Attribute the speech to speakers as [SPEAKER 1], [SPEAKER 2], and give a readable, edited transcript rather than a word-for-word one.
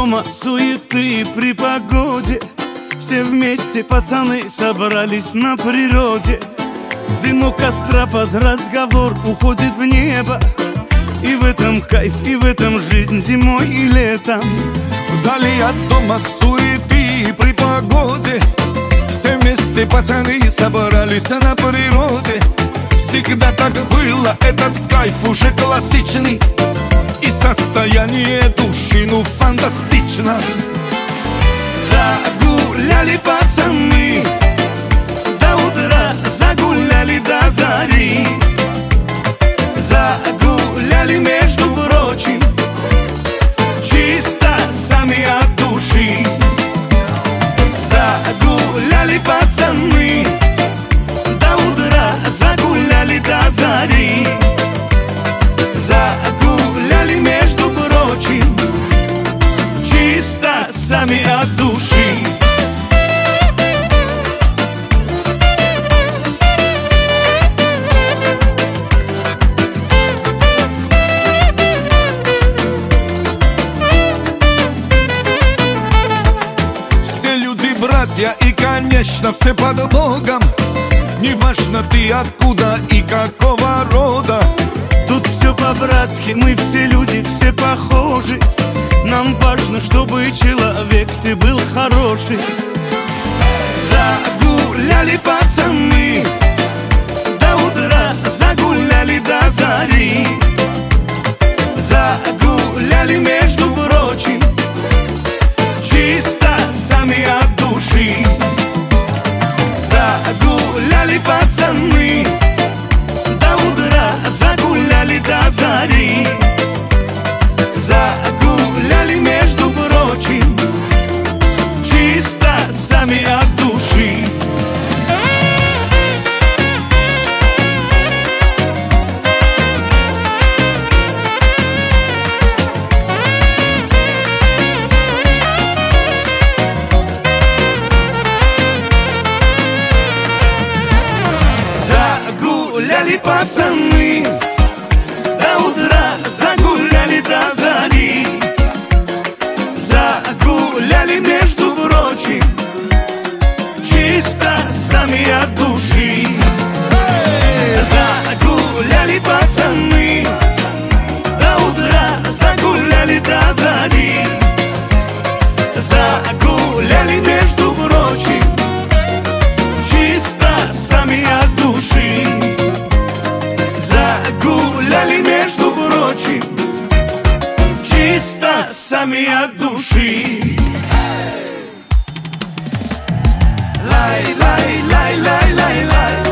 [SPEAKER 1] дома суеты при погоде. Все вместе пацаны собрались на природе. Дымок костра под разговор уходит в небо. И в этом кайф, и в этом жизнь зимой и летом.
[SPEAKER 2] Вдали от дома суеты при погоде. Все вместе пацаны собрались на природе. Всегда так было, этот кайф уже классичный. И состояние души, ну, фантастично.
[SPEAKER 1] Загуляли пацаны до утра, загуляли до зари. Загуляли, между прочим, чисто сами от души. Загуляли пацаны до утра, загуляли до зари. Загуляли, между прочим, чисто сами от души.
[SPEAKER 2] Братья и, конечно, все под Богом. Неважно ты откуда и какого рода.
[SPEAKER 1] Тут все по-братски, мы все люди, все похожи. Нам важно, чтобы человек ты был хороший. Загуляли пацаны до утра, загуляли до зари. Загуляли, между прочим, чисто сами от души. Загуляли пацаны до утра, загуляли до зари. Загуляли, между прочим, чисто сами от души. Загуляли пацаны до утра, загуляли до зари. Загуляли, между прочим, чисто сами от души. Загуляли пацаны до утра, загуляли до зари. Загуляли, между прочим, чисто сами от души. Загуляли, между прочим, чисто сами от души. Лай, лай, лай, лай, лай, лай.